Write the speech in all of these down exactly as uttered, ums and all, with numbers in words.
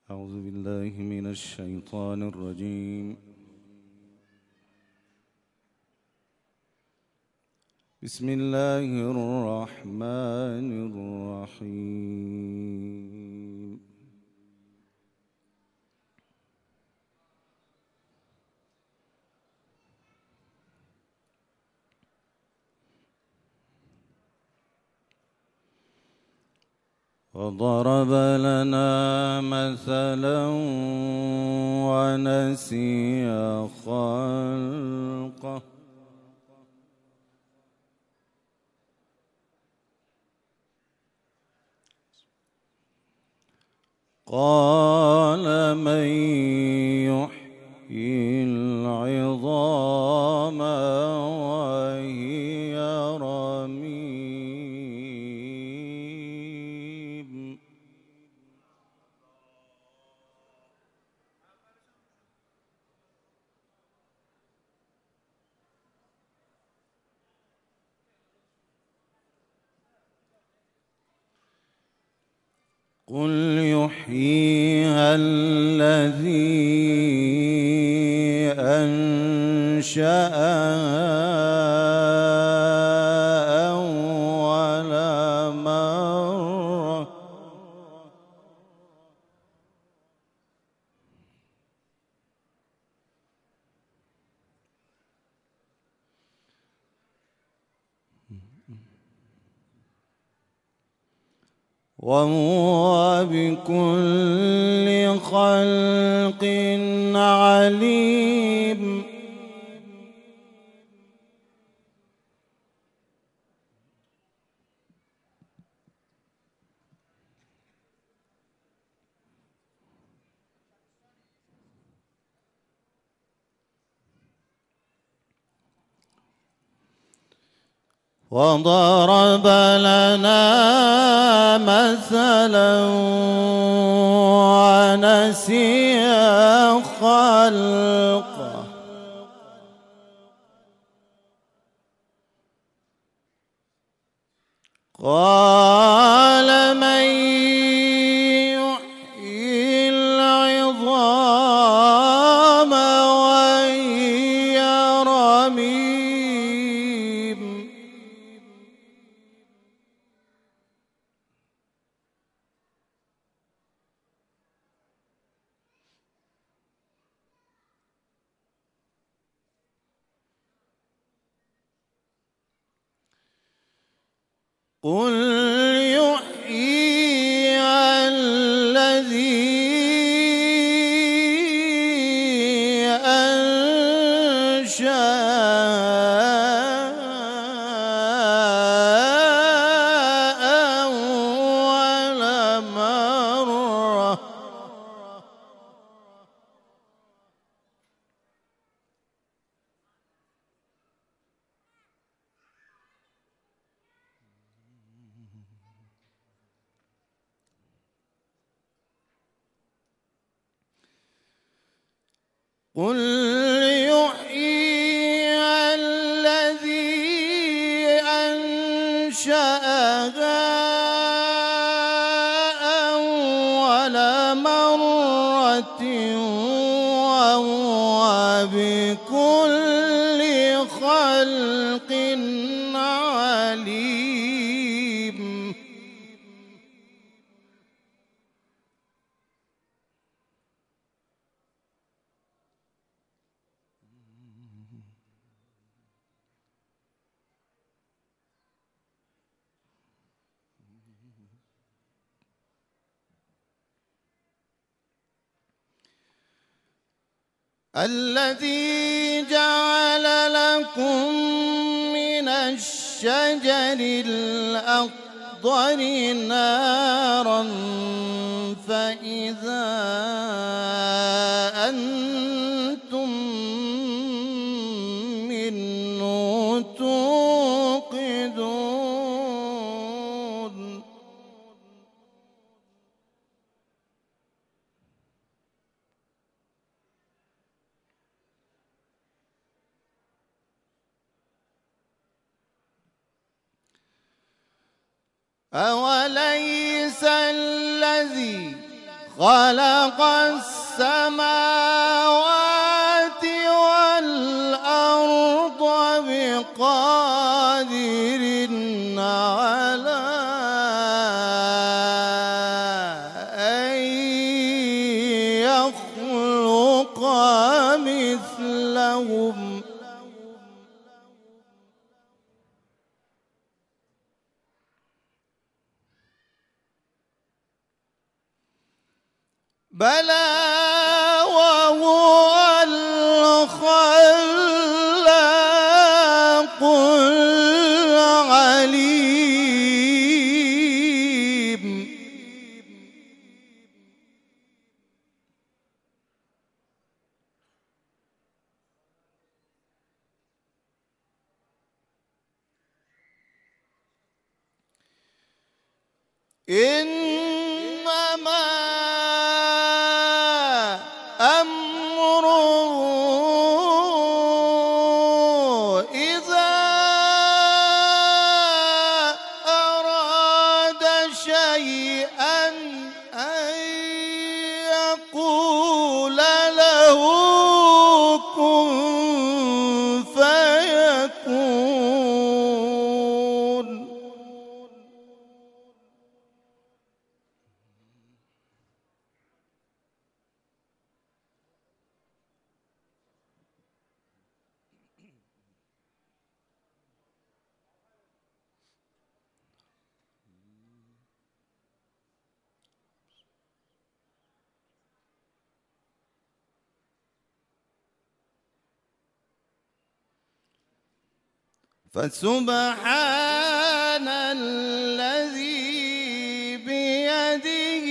أعوذ بالله من الشيطان الرجيم. بسم الله الرحمن الرحيم. وضرب لنا مثلا ونسي خلقه قال من يحيي العظام وهي رميم قل يحييها الذي أنشأها أول مرة وهو بكل خلق عليم. وضرب لنا مثلا ونسي خلقه قال من يحيي العظام وهي رميم قل يحييها الذي أنشأها أول مرة قل يحييها الذي أنشأها أول مرة وهو بكل خلق عليم. الذي جعل لكم من الشجر الأخضر نارا فإذا أنتم منه توقدون. أوليس الذي خلق السماوات والأرض بقادر على أن يخلق مثلهم بلى وهو الخلاق العليم. إنما أمره إذا أراد شيئا أن يقول له كن فيكون. فسبحان الذي بيده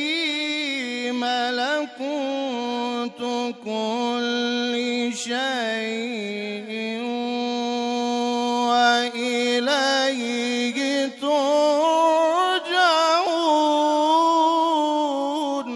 ملكوت كل شيء وإليه ترجعون.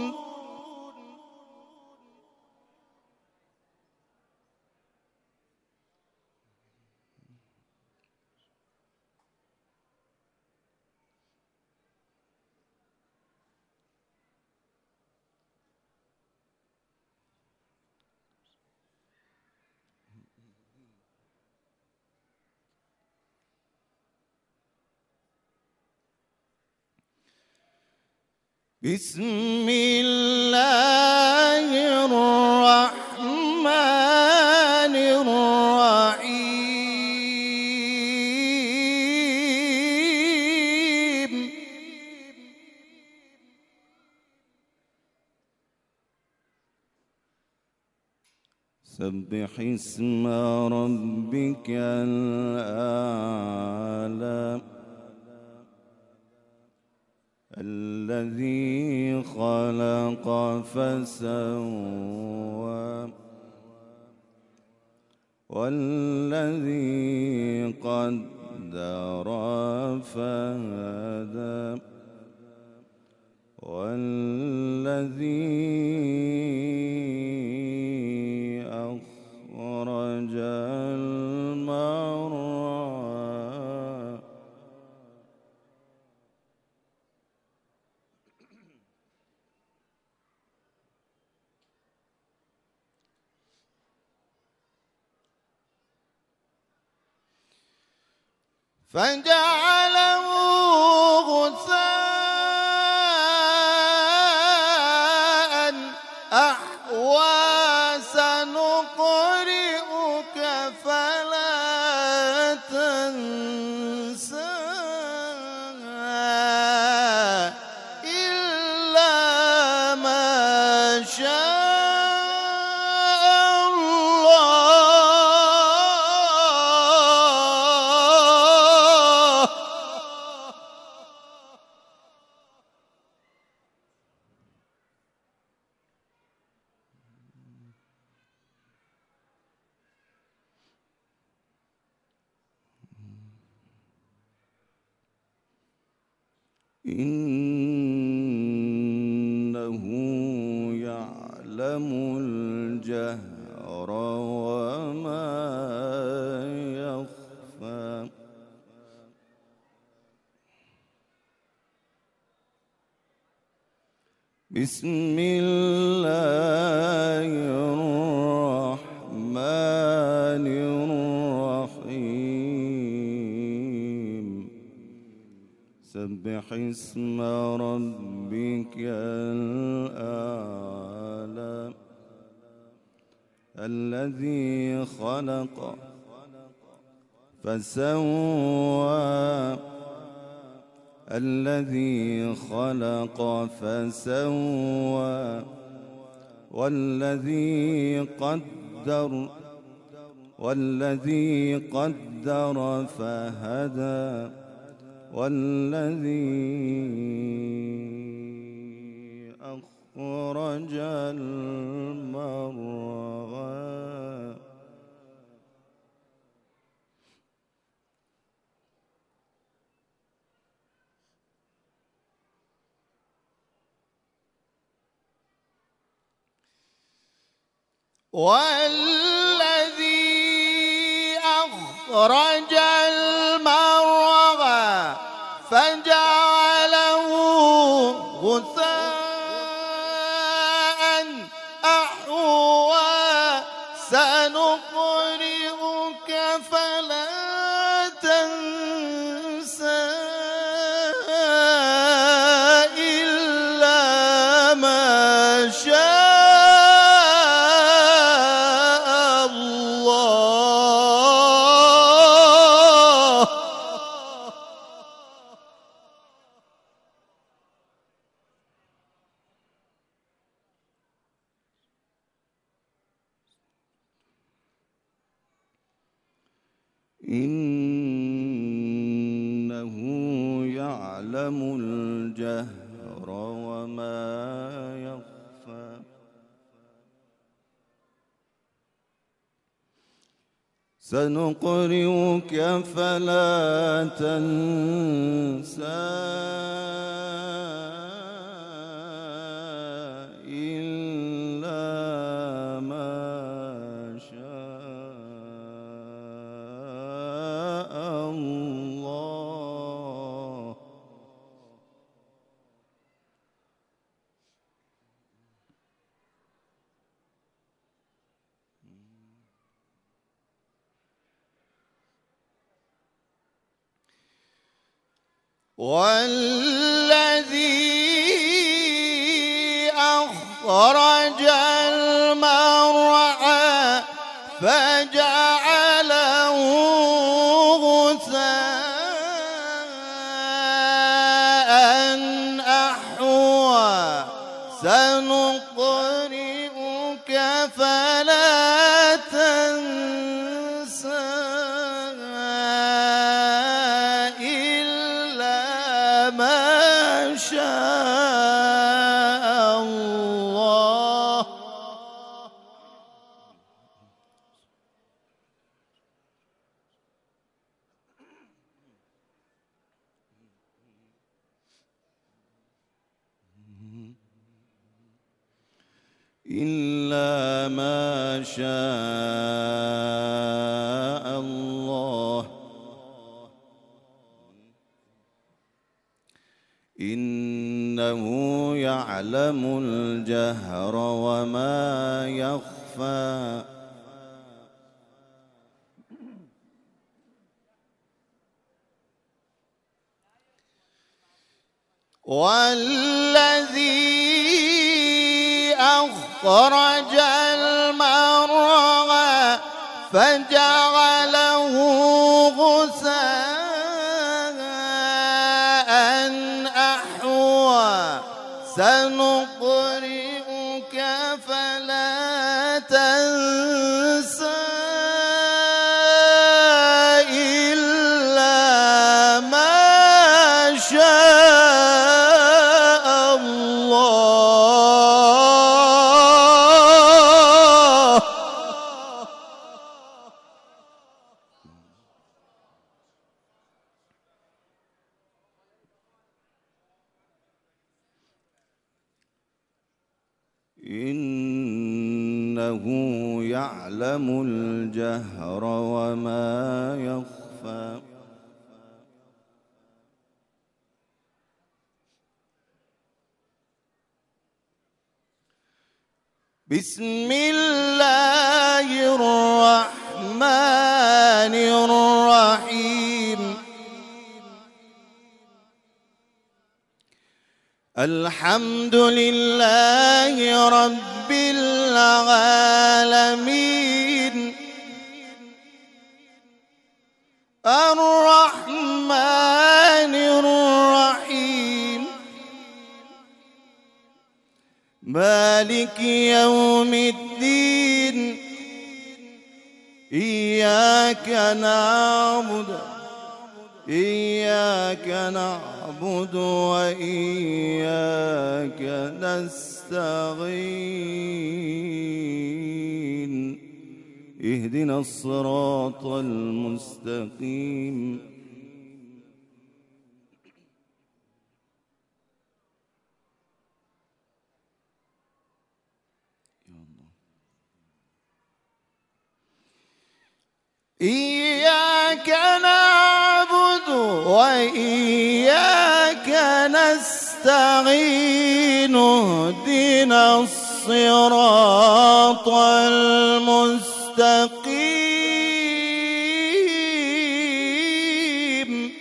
بسم الله الرحمن الرحيم. سبح اسم ربك الأعلى الذي خلق فسوى والذي قدر فهدى والذي أخرج المرعى فجعله غثاء أحوى. سنقرئك فلا تنسى إلا ما شاء إنه يعلم الجهر وما يخفى بسم الله الرحمن الرحيم سبح اسم ربك الأعلى الذي خلق فسوى الذي خلق فسوى والذي قدر والذي قدر فهدى والذي أخرج المرعى والذي أخرج المرعى فجعله غثاء أحوى سنقرئك فلا تنسى إلا ما شاء إنه يعلم الجهر وما يخفى سنقرئك فلا تنسى إلا ما شاء الله والذي أخرج المرعى فجعله غثاء أحوى سنقرئك فلا تنسى إلا ما شاء الله إلا ما شاء الله إنه يعلم الجهر وما يخفى والذي أخرج المرعى فجعله غثاء أحوى سنقرئك فلا تنسى إلا ما شاء الله إنه يعلم الجهر وما يخفى بسم الله الرحمن الرحيم الحمد لله رب العالمين الرحمن الرحيم مالك يوم الدين إياك نعبد إياك نعبد وإياك نستعين اهدنا الصراط المستقيم إياك نعبد وإياك نستعين اهدنا الصراط المستقيم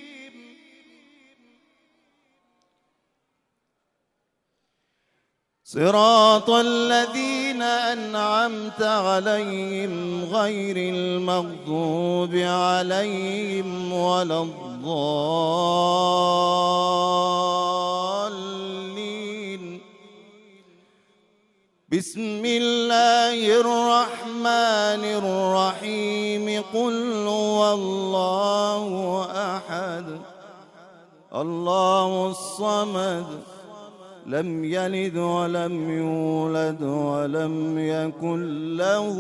صراط الذين أنعمت عليهم غير المغضوب عليهم ولا الضالين بسم الله الرحمن الرحيم قل هو الله أحد الله الصمد لم يلد ولم يولد ولم يكن له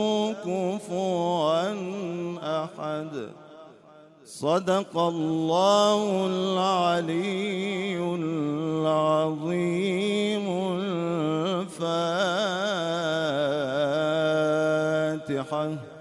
كفوا أحد صدق الله العلي العظيم الفاتحة.